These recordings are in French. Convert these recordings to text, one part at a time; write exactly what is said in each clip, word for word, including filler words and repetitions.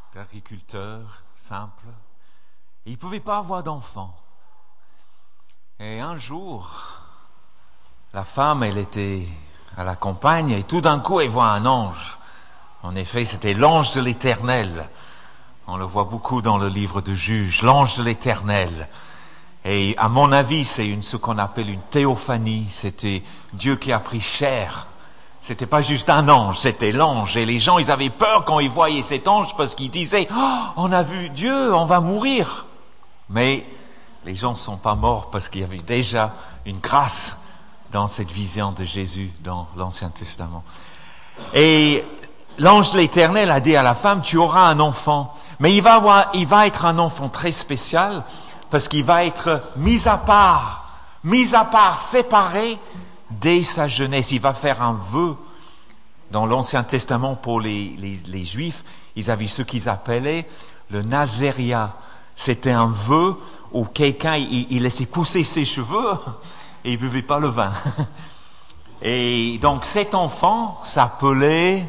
d'agriculteur simple. Il ne pouvait pas avoir d'enfant. Et un jour, la femme, elle était à la campagne et tout d'un coup, elle voit un ange. En effet, c'était l'ange de l'Éternel. On le voit beaucoup dans le livre de Juges, l'ange de l'Éternel. Et à mon avis, c'est une, ce qu'on appelle une théophanie. C'était Dieu qui a pris chair. C'était pas juste un ange, c'était l'ange. Et les gens, ils avaient peur quand ils voyaient cet ange parce qu'ils disaient oh, « on a vu Dieu, on va mourir ». Mais les gens ne sont pas morts parce qu'il y avait déjà une grâce dans cette vision de Jésus dans l'Ancien Testament. Et l'ange de l'Éternel a dit à la femme « tu auras un enfant ». Mais il va, avoir, il va être un enfant très spécial parce qu'il va être mis à part, mis à part, séparé dès sa jeunesse. Il va faire un vœu. Dans l'Ancien Testament, pour les, les, les Juifs, ils avaient ce qu'ils appelaient le Nazaria. C'était un vœu où quelqu'un, il, il laissait pousser ses cheveux et il ne buvait pas le vin. Et donc cet enfant s'appelait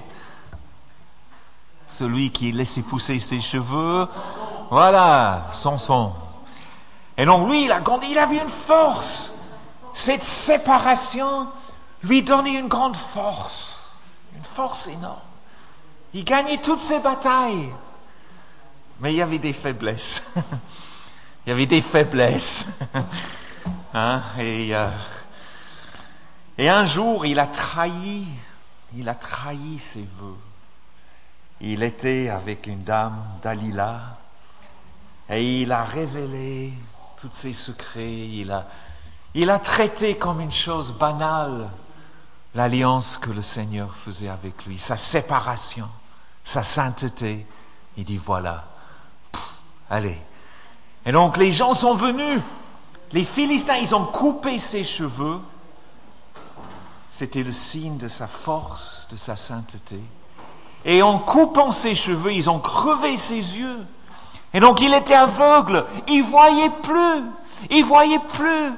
celui qui laissait pousser ses cheveux. Voilà, Samson. Et donc lui, il a grandi, il avait une force. Cette séparation lui donnait une grande force, une force énorme. Il gagnait toutes ses batailles. Mais il y avait des faiblesses. Il y avait des faiblesses. Hein? Et, euh, et un jour, il a trahi, il a trahi ses vœux. Il était avec une dame, Dalila, et il a révélé tous ses secrets. Il a Il a traité comme une chose banale l'alliance que le Seigneur faisait avec lui, sa séparation, sa sainteté. Il dit voilà, pff, allez. Et donc les gens sont venus, les Philistins, ils ont coupé ses cheveux. C'était le signe de sa force, de sa sainteté. Et en coupant ses cheveux, ils ont crevé ses yeux. Et donc il était aveugle, il voyait plus, il voyait plus.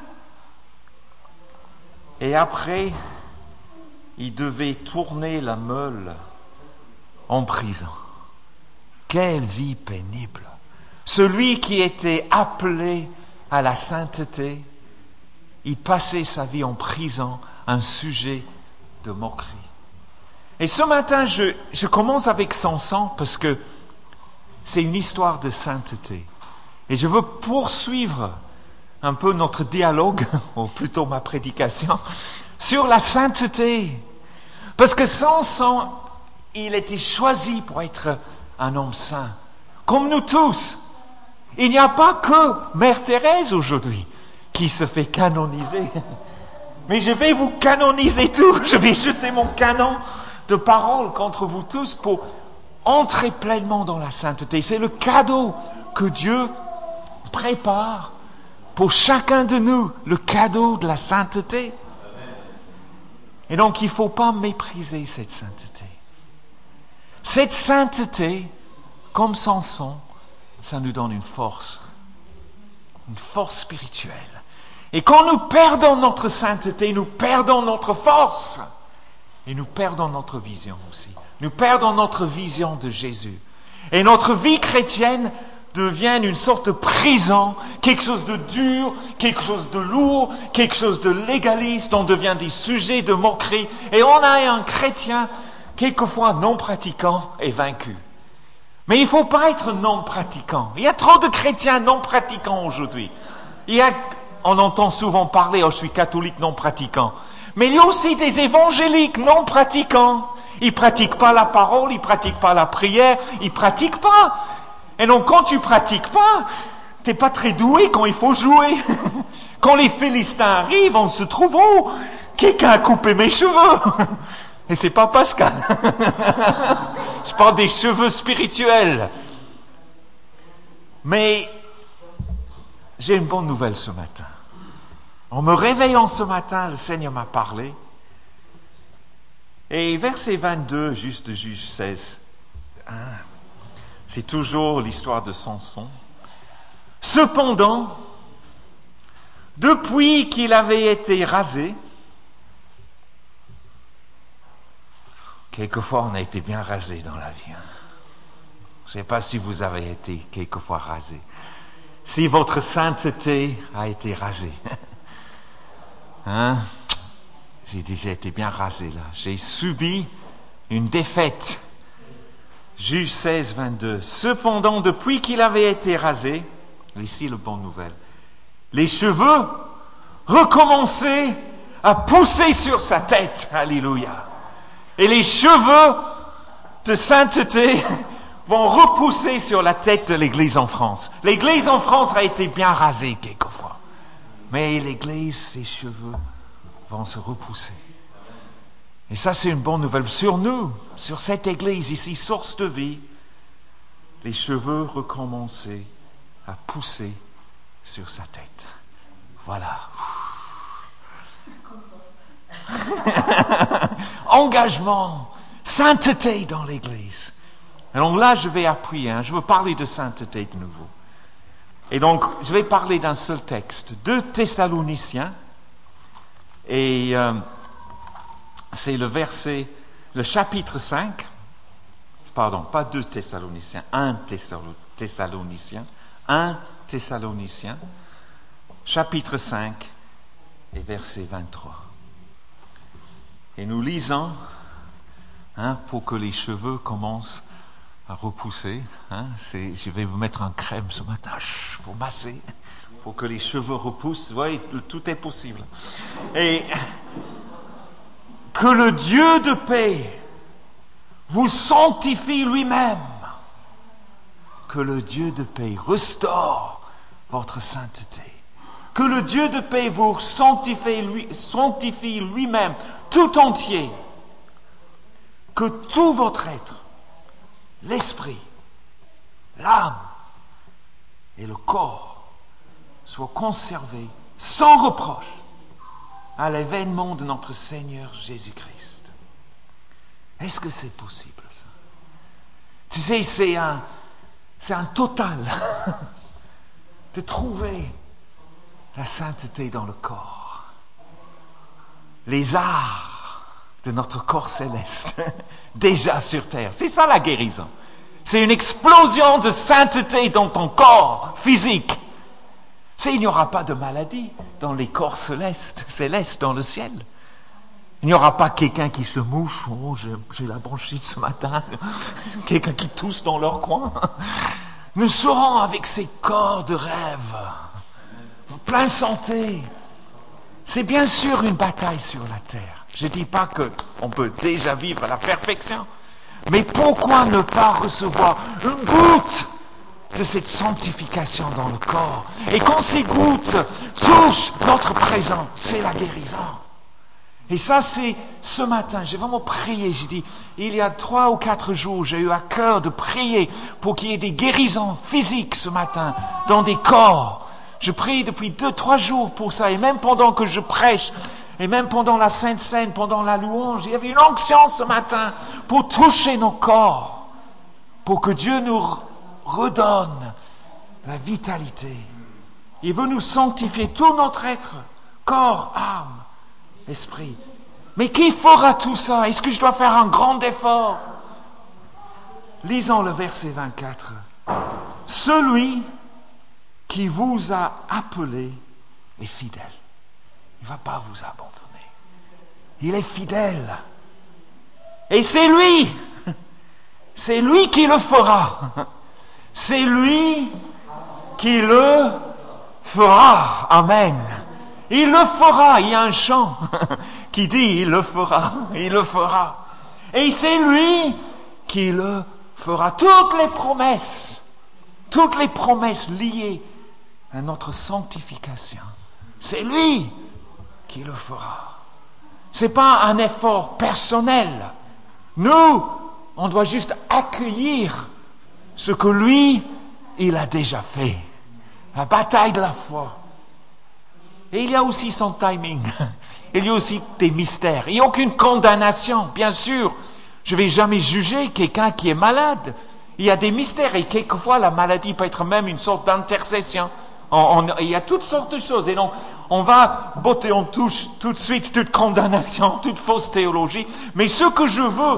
Et après, il devait tourner la meule en prison. Quelle vie pénible! Celui qui était appelé à la sainteté, il passait sa vie en prison, un sujet de moquerie. Et ce matin, je, je commence avec Samson parce que c'est une histoire de sainteté. Et je veux poursuivre un peu notre dialogue, ou plutôt ma prédication, sur la sainteté. Parce que Samson, il était choisi pour être un homme saint, comme nous tous. Il n'y a pas que Mère Thérèse aujourd'hui qui se fait canoniser. Mais je vais vous canoniser tous, je vais jeter mon canon de paroles contre vous tous pour entrer pleinement dans la sainteté. C'est le cadeau que Dieu prépare pour chacun de nous, le cadeau de la sainteté. Et donc, il ne faut pas mépriser cette sainteté. Cette sainteté, comme Samson, ça nous donne une force, une force spirituelle. Et quand nous perdons notre sainteté, nous perdons notre force. Et nous perdons notre vision aussi. Nous perdons notre vision de Jésus. Et notre vie chrétienne devient une sorte de prison, quelque chose de dur, quelque chose de lourd, quelque chose de légaliste. On devient des sujets de moquerie. Et on a un chrétien, quelquefois non pratiquant, et vaincu. Mais il ne faut pas être non pratiquant. Il y a trop de chrétiens non pratiquants aujourd'hui. Il y a, on entend souvent parler, oh, je suis catholique non pratiquant. Mais il y a aussi des évangéliques non pratiquants. Ils ne pratiquent pas la parole, ils ne pratiquent pas la prière, ils ne pratiquent pas. Et donc, quand tu ne pratiques pas, tu n'es pas très doué quand il faut jouer. Quand les Philistins arrivent, on se trouve, oh, quelqu'un a coupé mes cheveux. Et c'est pas Pascal. Je parle des cheveux spirituels. Mais j'ai une bonne nouvelle ce matin. En me réveillant ce matin, le Seigneur m'a parlé. Et verset vingt-deux, juste de Juge seize, hein, c'est toujours l'histoire de Samson. Cependant, depuis qu'il avait été rasé, quelquefois on a été bien rasé dans la vie. Hein. Je ne sais pas si vous avez été quelquefois rasé. Si votre sainteté a été rasée. Hein? J'ai dit, j'ai été bien rasé là. J'ai subi une défaite. Juge seize, vingt-deux. Cependant, depuis qu'il avait été rasé, ici la bonne nouvelle, les cheveux recommençaient à pousser sur sa tête. Alléluia. Et les cheveux de sainteté vont repousser sur la tête de l'Église en France. L'Église en France a été bien rasée quelquefois. Mais l'Église, ses cheveux vont se repousser. Et ça, c'est une bonne nouvelle. Sur nous, sur cette Église ici, source de vie, les cheveux recommençaient à pousser sur sa tête. Voilà. Engagement, sainteté dans l'Église. Et donc là, je vais appuyer, hein, je veux parler de sainteté de nouveau. Et donc, je vais parler d'un seul texte, deux Thessaloniciens, et euh, c'est le verset, le chapitre cinq, pardon, pas deux Thessaloniciens, un Thessalonicien, un Thessalonicien, chapitre cinq et verset vingt-trois. Et nous lisons, hein, pour que les cheveux commencent à repousser. Hein, c'est, je vais vous mettre en crème ce matin. Il faut masser pour que les cheveux repoussent. Vous voyez, tout est possible. Et que le Dieu de paix vous sanctifie lui-même. Que le Dieu de paix restaure votre sainteté. Que le Dieu de paix vous sanctifie, lui, sanctifie lui-même tout entier. Que tout votre être, l'esprit, l'âme et le corps soient conservés sans reproche à l'avènement de notre Seigneur Jésus-Christ. Est-ce que c'est possible, ça? Tu sais, c'est un, c'est un total de trouver la sainteté dans le corps. Les arts de notre corps céleste, déjà sur terre. C'est ça la guérison. C'est une explosion de sainteté dans ton corps physique. C'est, il n'y aura pas de maladie dans les corps célestes, célestes dans le ciel. Il n'y aura pas quelqu'un qui se mouche. Oh, j'ai, j'ai la bronchite ce matin. Quelqu'un qui tousse dans leur coin. Nous serons avec ces corps de rêve, en pleine santé. C'est bien sûr une bataille sur la terre. Je ne dis pas qu'on peut déjà vivre à la perfection. Mais pourquoi ne pas recevoir une goutte de cette sanctification dans le corps? Et quand ces gouttes touchent notre présent, c'est la guérison. Et ça, c'est ce matin, j'ai vraiment prié. J'ai dit, il y a trois ou quatre jours, j'ai eu à cœur de prier pour qu'il y ait des guérisons physiques ce matin dans des corps. Je prie depuis deux, trois jours pour ça. Et même pendant que je prêche, et même pendant la Sainte Seine, pendant la louange, il y avait une onction ce matin pour toucher nos corps, pour que Dieu nous redonne la vitalité. Il veut nous sanctifier, tout notre être, corps, âme, esprit. Mais qui fera tout ça? Est-ce que je dois faire un grand effort? Lisons le verset vingt-quatre. Celui qui vous a appelé est fidèle. Il ne va pas vous abandonner. Il est fidèle. Et c'est lui. C'est lui qui le fera. C'est lui qui le fera. Amen. Il le fera. Il y a un chant qui dit il le fera. Il le fera. Et c'est lui qui le fera. Toutes les promesses, toutes les promesses liées à notre sanctification, c'est lui qui le fera. Ce n'est pas un effort personnel. Nous, on doit juste accueillir ce que lui, il a déjà fait. La bataille de la foi. Et il y a aussi son timing. Il y a aussi des mystères. Il n'y a aucune condamnation, bien sûr. Je ne vais jamais juger quelqu'un qui est malade. Il y a des mystères et quelquefois la maladie peut être même une sorte d'intercession. On, on, il y a toutes sortes de choses. Et donc, on va botter, on touche tout de suite toute condamnation, toute fausse théologie. Mais ce que je veux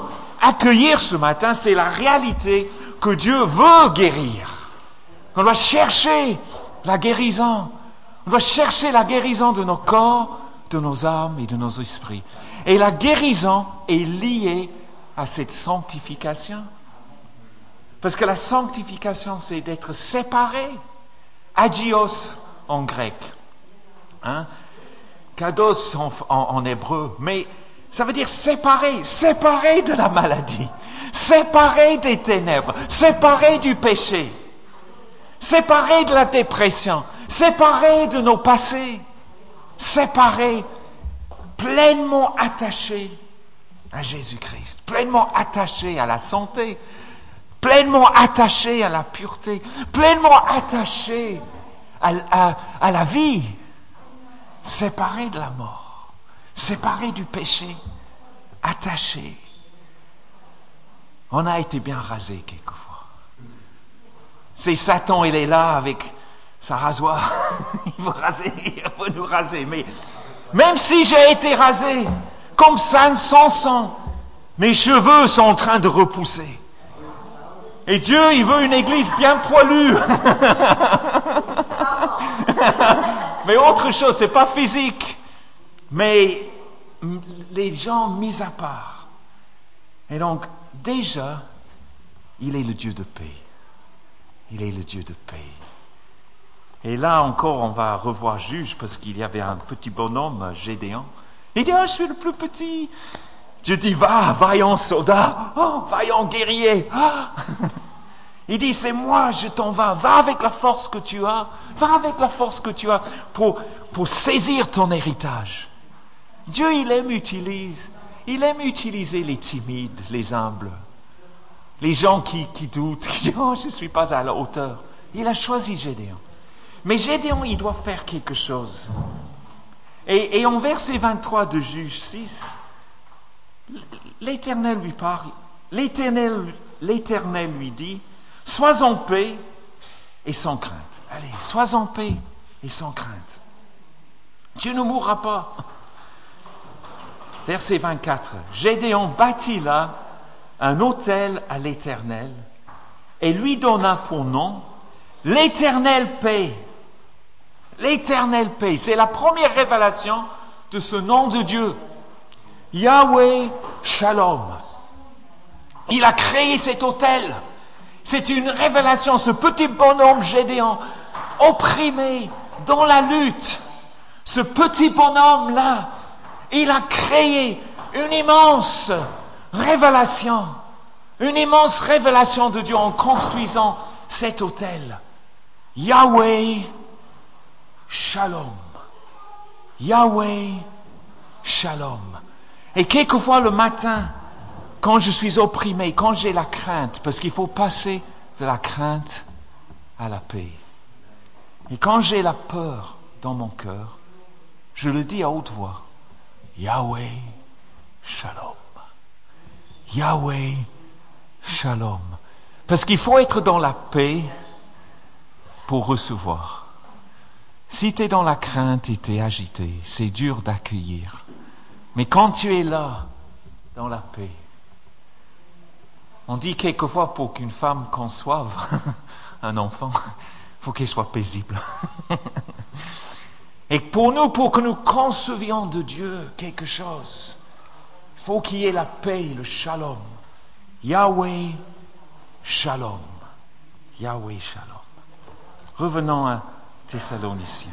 accueillir ce matin, c'est la réalité que Dieu veut guérir. On doit chercher la guérison. On doit chercher la guérison de nos corps, de nos âmes et de nos esprits. Et la guérison est liée à cette sanctification. Parce que la sanctification, c'est d'être séparé. Agios en grec. Hein? Kados en, en, en hébreu. Mais ça veut dire séparé. Séparé de la maladie. Séparé des ténèbres. Séparé du péché. Séparé de la dépression. Séparé de nos passés. Séparé. Pleinement attaché à Jésus-Christ. Pleinement attaché à la santé. Pleinement attaché à la pureté, pleinement attaché à, à, à la vie, séparé de la mort, séparé du péché, attaché. On a été bien rasé quelquefois. C'est Satan, il est là avec sa rasoir. Il veut raser, il veut nous raser. Mais même si j'ai été rasé, comme ça, sans sang, mes cheveux sont en train de repousser. Et Dieu, il veut une église bien poilue. Mais autre chose, c'est pas physique. Mais les gens mis à part. Et donc, déjà, il est le Dieu de paix. Il est le Dieu de paix. Et là encore, on va revoir Juge, parce qu'il y avait un petit bonhomme, Gédéon. Il dit, oh, je suis le plus petit. Dieu dit, va, vaillant soldat, oh, vaillant guerrier. Oh. Il dit, c'est moi, je t'en vais. Va avec la force que tu as. Va avec la force que tu as pour, pour saisir ton héritage. Dieu, il aime, utilise, il aime utiliser les timides, les humbles, les gens qui, qui doutent, qui disent, oh, je ne suis pas à la hauteur. Il a choisi Gédéon. Mais Gédéon, il doit faire quelque chose. Et, et en verset vingt-trois de Juge six, l'Éternel lui parle, l'Éternel, l'Éternel lui dit, sois en paix et sans crainte. Allez, sois en paix et sans crainte. Tu ne mourras pas. Verset vingt-quatre. Gédéon bâtit là un autel à l'Éternel et lui donna pour nom l'Éternel paix. L'Éternel paix. C'est la première révélation de ce nom de Dieu. Yahweh Shalom. Il a créé cet autel. C'est une révélation, ce petit bonhomme Gédéon, opprimé dans la lutte. Ce petit bonhomme-là, il a créé une immense révélation, une immense révélation de Dieu en construisant cet autel. Yahweh Shalom. Yahweh Shalom. Et quelquefois le matin, quand je suis opprimé, quand j'ai la crainte, parce qu'il faut passer de la crainte à la paix. Et quand j'ai la peur dans mon cœur, je le dis à haute voix. Yahweh Shalom. Yahweh Shalom. Parce qu'il faut être dans la paix pour recevoir. Si tu es dans la crainte et tu es agité, c'est dur d'accueillir. Mais quand tu es là, dans la paix, on dit quelquefois pour qu'une femme conçoive un enfant, il faut qu'elle soit paisible. Et pour nous, pour que nous concevions de Dieu quelque chose, il faut qu'il y ait la paix, le shalom. Yahweh Shalom. Yahweh Shalom. Revenons à Thessaloniciens.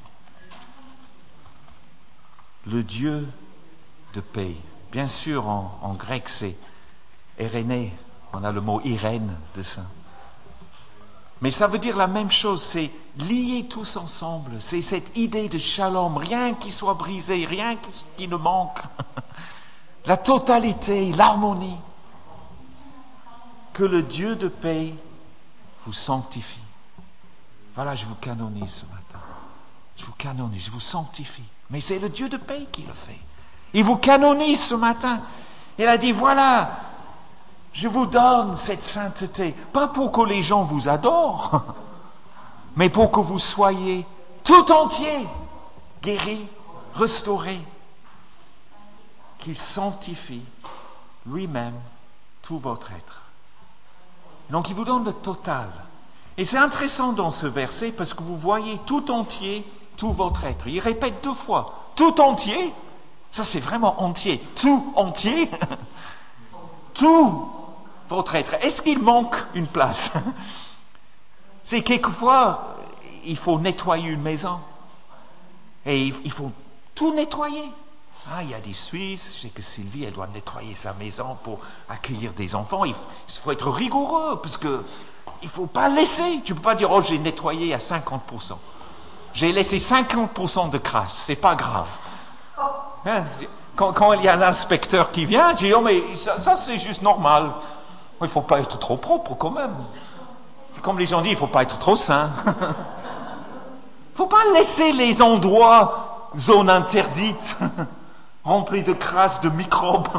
Le Dieu de paix. Bien sûr, en, en grec, c'est Irénée. On a le mot Irène de ça. Mais ça veut dire la même chose, c'est lier tous ensemble. C'est cette idée de shalom, rien qui soit brisé, rien qui, qui ne manque. La totalité, l'harmonie. Que le Dieu de paix vous sanctifie. Voilà, je vous canonise ce matin. Je vous canonise, je vous sanctifie. Mais c'est le Dieu de paix qui le fait. Il vous canonise ce matin. Il a dit, voilà, je vous donne cette sainteté. Pas pour que les gens vous adorent, mais pour que vous soyez tout entier, guéri, restauré. Qu'il sanctifie lui-même tout votre être. Donc il vous donne le total. Et c'est intéressant dans ce verset parce que vous voyez tout entier, tout votre être. Il répète deux fois, tout entier, ça c'est vraiment entier, tout entier, tout votre être. Est-ce qu'il manque une place? C'est quelquefois, il faut nettoyer une maison. Et il faut tout nettoyer. Ah, il y a des Suisses, je sais que Sylvie, elle doit nettoyer sa maison pour accueillir des enfants. Il faut, il faut être rigoureux, parce que il ne faut pas laisser. Tu ne peux pas dire, oh, j'ai nettoyé à cinquante pour cent. J'ai laissé cinquante pour cent de crasse, c'est pas grave. Hein? Quand, quand il y a l'inspecteur qui vient, je dis, oh, mais ça, ça c'est juste normal. Il ne faut pas être trop propre quand même. C'est comme les gens disent, il ne faut pas être trop sain. Il ne faut pas laisser les endroits, zones interdites, remplis de crasse, de microbes.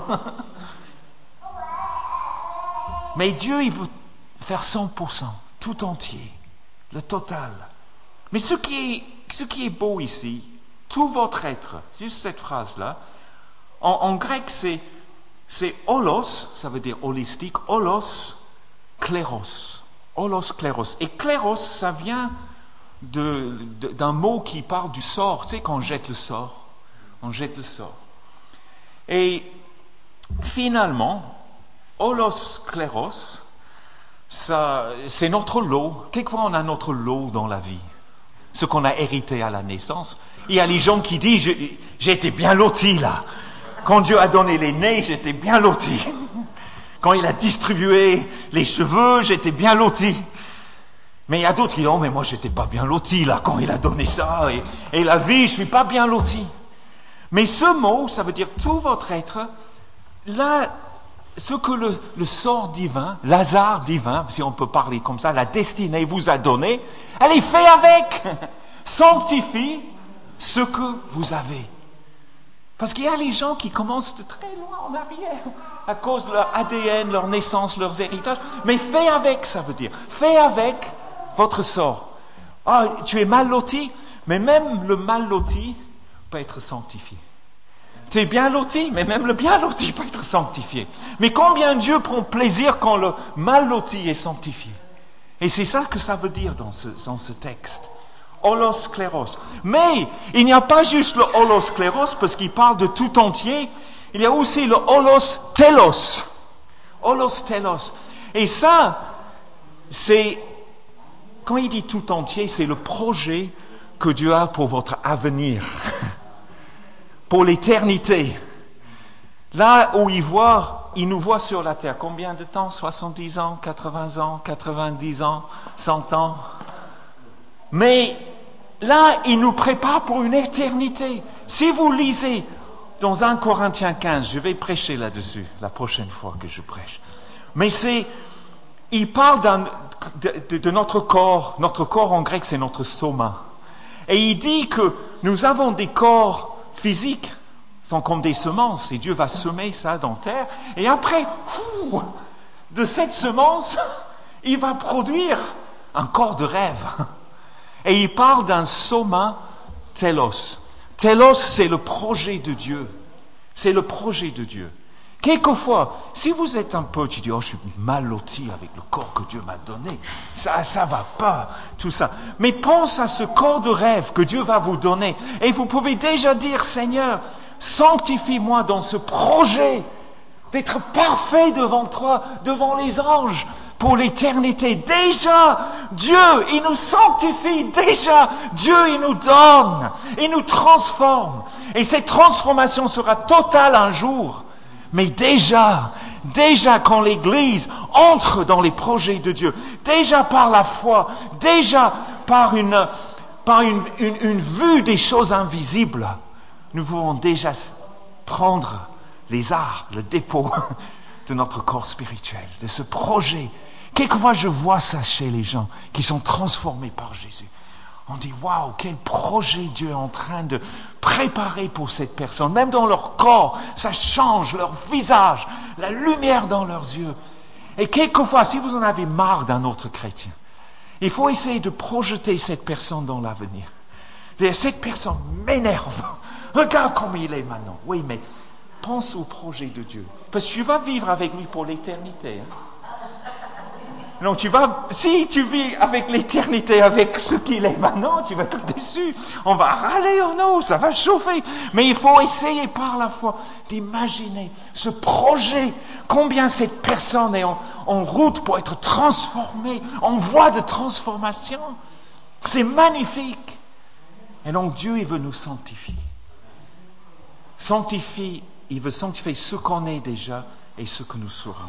Mais Dieu, il veut faire cent pour cent, tout entier, le total. Mais ce qui est, ce qui est beau ici, tout votre être, juste cette phrase-là, en, en grec c'est, c'est holos, ça veut dire holistique, holos, kléros. Holos, kléros. Et kléros, ça vient de, de, d'un mot qui parle du sort. Tu sais, quand on jette le sort, on jette le sort. Et finalement, holos, kléros, ça, c'est notre lot. Quelquefois, on a notre lot dans la vie. Ce qu'on a hérité à la naissance. Il y a les gens qui disent, j'ai été bien loti là. Quand Dieu a donné les nez, j'étais bien loti. Quand il a distribué les cheveux, j'étais bien loti. Mais il y a d'autres qui disent, oh, mais moi, j'étais pas bien loti là, quand il a donné ça. Et, et la vie, je suis pas bien loti. Mais ce mot, ça veut dire tout votre être. Là, ce que le, le sort divin, l'hasard divin, si on peut parler comme ça, la destinée vous a donné, elle est faite avec. Sanctifie ce que vous avez. Parce qu'il y a les gens qui commencent de très loin en arrière, à cause de leur A D N, leur naissance, leurs héritages. Mais fais avec, ça veut dire. Fais avec votre sort. Ah, tu es mal loti, mais même le mal loti peut être sanctifié. Tu es bien loti, mais même le bien loti peut être sanctifié. Mais combien Dieu prend plaisir quand le mal loti est sanctifié? Et c'est ça que ça veut dire dans ce, dans ce texte. Holos kléros. Mais il n'y a pas juste le holos kléros parce qu'il parle de tout entier. Il y a aussi le holos telos. Holos telos. Et ça, c'est, quand il dit tout entier, c'est le projet que Dieu a pour votre avenir. Pour l'éternité. Là où il voit, il nous voit sur la terre. Combien de temps? soixante-dix ans, quatre-vingts ans, quatre-vingt-dix ans, cent ans. Mais là, il nous prépare pour une éternité. Si vous lisez dans premier Corinthiens quinze, je vais prêcher là-dessus la prochaine fois que je prêche. Mais c'est, il parle d'un, de, de, de notre corps. Notre corps en grec, c'est notre soma. Et il dit que nous avons des corps physiques, sont comme des semences. Et Dieu va semer ça dans la terre. Et après, fou, de cette semence, il va produire un corps de rêve. Et il parle d'un soma telos. Telos, c'est le projet de Dieu. C'est le projet de Dieu. Quelquefois, si vous êtes un peu, tu dis, oh, je suis mal loti avec le corps que Dieu m'a donné. Ça, ça va pas, tout ça. Mais pense à ce corps de rêve que Dieu va vous donner. Et vous pouvez déjà dire, Seigneur, sanctifie-moi dans ce projet d'être parfait devant toi, devant les anges, pour l'éternité. Déjà, Dieu, il nous sanctifie. Déjà, Dieu, il nous donne. Il nous transforme. Et cette transformation sera totale un jour. Mais déjà, déjà quand l'Église entre dans les projets de Dieu, déjà par la foi, déjà par une, par une, une, une vue des choses invisibles, nous pouvons déjà prendre les arts, le dépôt de notre corps spirituel, de ce projet. Quelquefois, je vois ça chez les gens qui sont transformés par Jésus. On dit, waouh, quel projet Dieu est en train de préparer pour cette personne. Même dans leur corps, ça change leur visage, la lumière dans leurs yeux. Et quelquefois, si vous en avez marre d'un autre chrétien, il faut essayer de projeter cette personne dans l'avenir. Cette personne m'énerve. Regarde comme il est maintenant. Oui, mais pense au projet de Dieu. Parce que tu vas vivre avec lui pour l'éternité. Hein? Non, tu vas, si tu vis avec l'éternité, avec ce qu'il est maintenant, tu vas être déçu. On va râler, oh non, ça va chauffer. Mais il faut essayer par la foi d'imaginer ce projet, combien cette personne est en, en route pour être transformée, en voie de transformation. C'est magnifique. Et donc Dieu, il veut nous sanctifier. Sanctifier, il veut sanctifier ce qu'on est déjà et ce que nous serons.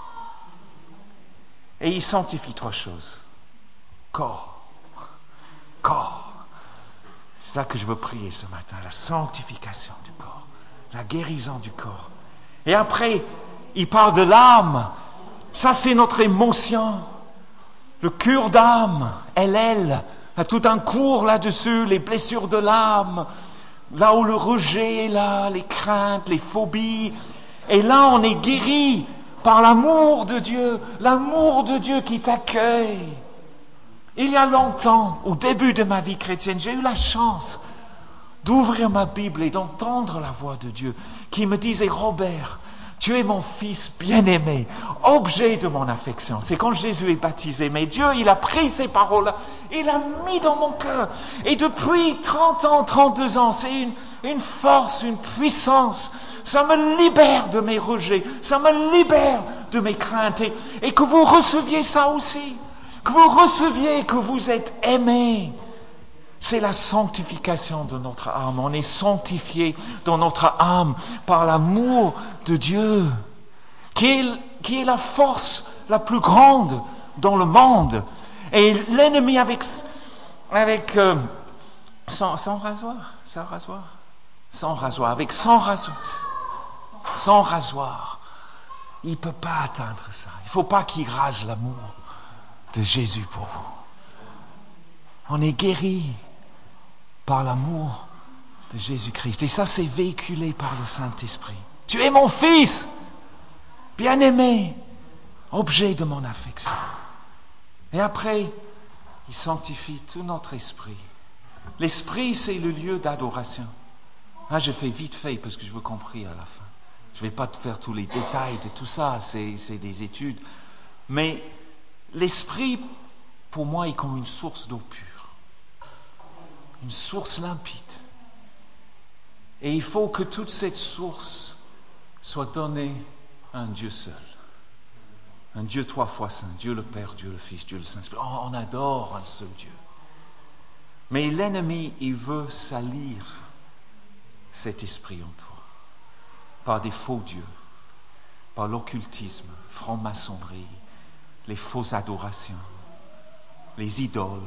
Et il sanctifie trois choses. Corps. Corps. C'est ça que je veux prier ce matin. La sanctification du corps. La guérison du corps. Et après, il parle de l'âme. Ça, c'est notre émotion. Le cure d'âme. Elle, elle. Il y a tout un cours là-dessus. Les blessures de l'âme. Là où le rejet est là. Les craintes, les phobies. Et là, on est guéri. Par l'amour de Dieu, l'amour de Dieu qui t'accueille. Il y a longtemps, au début de ma vie chrétienne, j'ai eu la chance d'ouvrir ma Bible et d'entendre la voix de Dieu qui me disait « Robert, tu es mon fils bien-aimé, objet de mon affection. » C'est quand Jésus est baptisé. Mais Dieu, il a pris ces paroles-là, il a mis dans mon cœur. Et depuis trente ans, trente-deux ans, c'est une, une force, une puissance. Ça me libère de mes rejets, ça me libère de mes craintes. Et, et que vous receviez ça aussi, que vous receviez que vous êtes aimés. C'est la sanctification de notre âme. On est sanctifié dans notre âme par l'amour de Dieu, qui est, qui est la force la plus grande dans le monde. Et l'ennemi avec, avec euh, sans, sans rasoir, sans rasoir, sans rasoir, avec sans rasoir, sans rasoir, il ne peut pas atteindre ça. Il ne faut pas qu'il rase l'amour de Jésus pour vous. On est guéri par l'amour de Jésus-Christ. Et ça, c'est véhiculé par le Saint-Esprit. Tu es mon fils, bien-aimé, objet de mon affection. Et après, il sanctifie tout notre esprit. L'esprit, c'est le lieu d'adoration. Ah, je fais vite fait parce que je veux compris à la fin. Je ne vais pas te faire tous les détails de tout ça, c'est, c'est des études. Mais l'esprit, pour moi, est comme une source d'eau pure. Une source limpide. Et il faut que toute cette source soit donnée à un Dieu seul. Un Dieu trois fois saint. Dieu le Père, Dieu le Fils, Dieu le Saint-Esprit. Oh, on adore un seul Dieu. Mais l'ennemi, il veut salir cet esprit en toi. Par des faux dieux. Par l'occultisme, franc-maçonnerie, les fausses adorations, les idoles.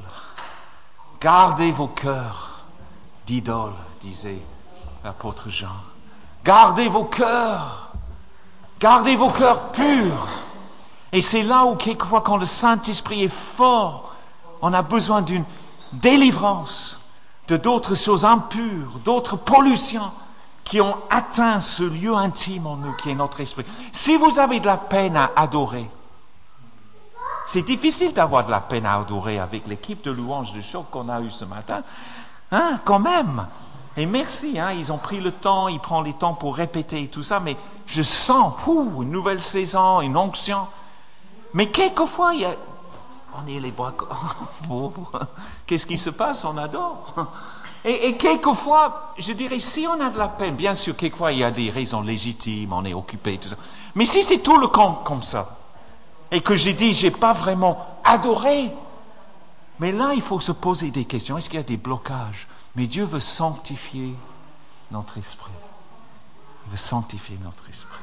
Gardez vos cœurs d'idoles, disait l'apôtre Jean. Gardez vos cœurs. Gardez vos cœurs purs. Et c'est là où quelquefois quand le Saint-Esprit est fort, on a besoin d'une délivrance de d'autres choses impures, d'autres pollutions qui ont atteint ce lieu intime en nous qui est notre esprit. Si vous avez de la peine à adorer, c'est difficile d'avoir de la peine à adorer avec l'équipe de louanges de chant qu'on a eue ce matin. Hein, quand même. Et merci, hein, ils ont pris le temps, ils prennent le temps pour répéter et tout ça, mais je sens, ouh, une nouvelle saison, une onction. Mais quelquefois, il y a... on est les bras... Qu'est-ce qui se passe? On adore. Et, et quelquefois, je dirais, si on a de la peine, bien sûr, quelquefois, il y a des raisons légitimes, on est occupé, tout ça. Mais si c'est tout le camp comme ça, et que j'ai dit, j'ai pas vraiment adoré. Mais là, il faut se poser des questions. Est-ce qu'il y a des blocages? Mais Dieu veut sanctifier notre esprit. Il veut sanctifier notre esprit.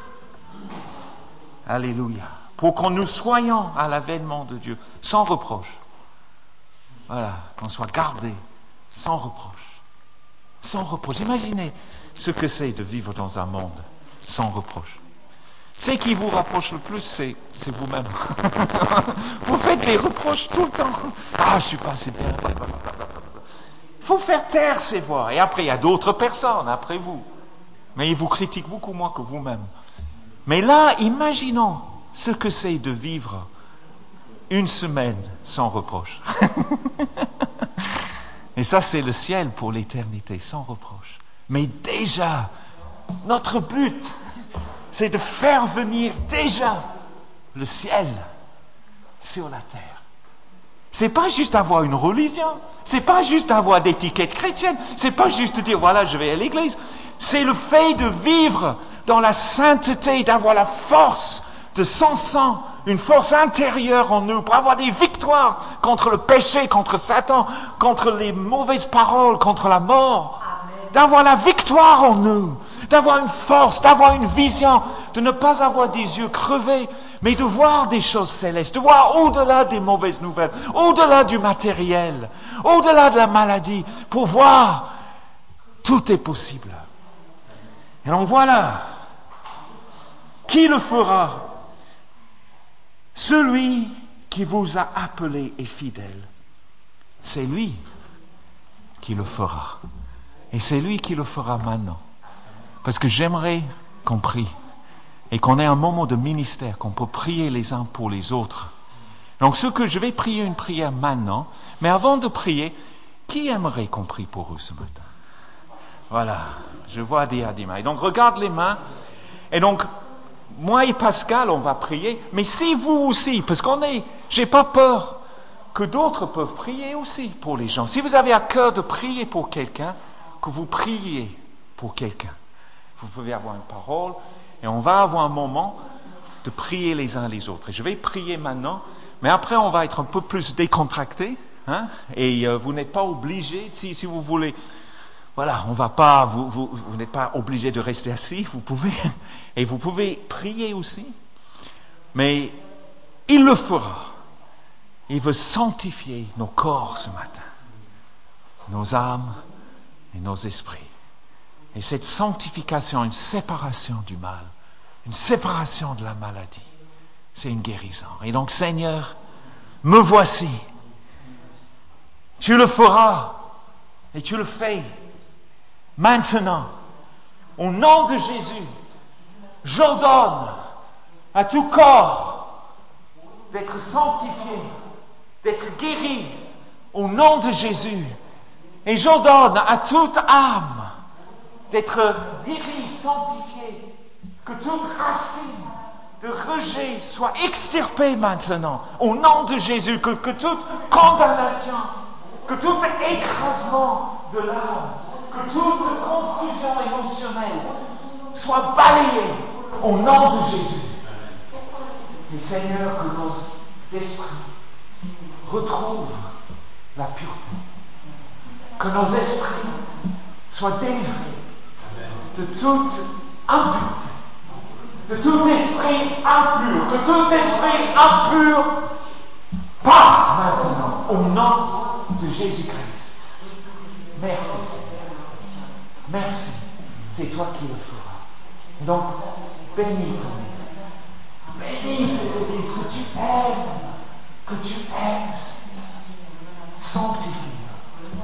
Alléluia. Pour que nous soyons à l'avènement de Dieu, sans reproche. Voilà, qu'on soit gardés, sans reproche. Sans reproche. Imaginez ce que c'est de vivre dans un monde sans reproche. Ce qui vous rapproche le plus, c'est, c'est vous-même. Vous faites des reproches tout le temps. Ah, je suis pas assez bien. Il faut faire taire ces voix. Et après, il y a d'autres personnes après vous. Mais ils vous critiquent beaucoup moins que vous-même. Mais là, imaginons ce que c'est de vivre une semaine sans reproche. Et ça, c'est le ciel pour l'éternité, sans reproche. Mais déjà, notre but, c'est de faire venir déjà le ciel sur la terre. C'est pas juste avoir une religion, c'est pas juste avoir d'étiquette chrétienne, c'est pas juste dire voilà, je vais à l'église. C'est le fait de vivre dans la sainteté, d'avoir la force de son sang, une force intérieure en nous pour avoir des victoires contre le péché, contre Satan, contre les mauvaises paroles, contre la mort. D'avoir la victoire en nous, d'avoir une force, d'avoir une vision, de ne pas avoir des yeux crevés, mais de voir des choses célestes, de voir au-delà des mauvaises nouvelles, au-delà du matériel, au-delà de la maladie, pour voir tout est possible. Et donc voilà, qui le fera? Celui qui vous a appelé est fidèle. C'est lui qui le fera. Et c'est lui qui le fera maintenant. Parce que j'aimerais qu'on prie et qu'on ait un moment de ministère, qu'on peut prier les uns pour les autres. Donc ce que je vais prier une prière maintenant, mais avant de prier, qui aimerait qu'on prie pour eux ce matin? Voilà, je vois des mains. Donc regarde les mains. Et donc, moi et Pascal, on va prier. Mais si vous aussi, parce qu'on est, j'ai pas peur que d'autres peuvent prier aussi pour les gens. Si vous avez à cœur de prier pour quelqu'un, que vous priez pour quelqu'un. Vous pouvez avoir une parole et on va avoir un moment de prier les uns les autres. Et je vais prier maintenant, mais après on va être un peu plus décontracté. Hein, et euh, vous n'êtes pas obligé, si, si vous voulez, voilà, on va pas, vous, vous, vous n'êtes pas obligé de rester assis, vous pouvez, et vous pouvez prier aussi. Mais il le fera. Il veut sanctifier nos corps ce matin, nos âmes et nos esprits. Et cette sanctification, une séparation du mal, une séparation de la maladie, c'est une guérison. Et donc, Seigneur, me voici. Tu le feras et tu le fais. Maintenant, au nom de Jésus, j'ordonne à tout corps d'être sanctifié, d'être guéri au nom de Jésus. Et j'ordonne à toute âme d'être guérie, sanctifiée, que toute racine de rejet soit extirpée maintenant, au nom de Jésus, que, que toute condamnation, que tout écrasement de l'âme, que toute confusion émotionnelle soit balayée au nom de Jésus. Et Seigneur, que nos esprits retrouvent la pureté, que nos esprits soient délivrés de toute impureté, de tout esprit impur, que tout esprit impur parte maintenant au nom de Jésus-Christ. Merci Seigneur. Merci. C'est toi qui le feras. Donc, bénis ton Église. Bénis cette Église que tu aimes, que tu aimes, Seigneur. Sanctifie-nous.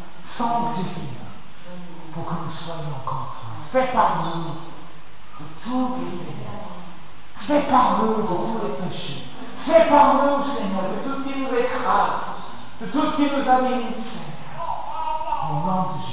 Sanctifie-nous pour que nous soyons contre toi. Sépare-nous de tous les ténèbres. Sépare-nous de tous les péchés. Sépare-nous, Seigneur, de tout ce qui nous écrase, de tout ce qui nous aménise, Seigneur. Au nom de Jésus.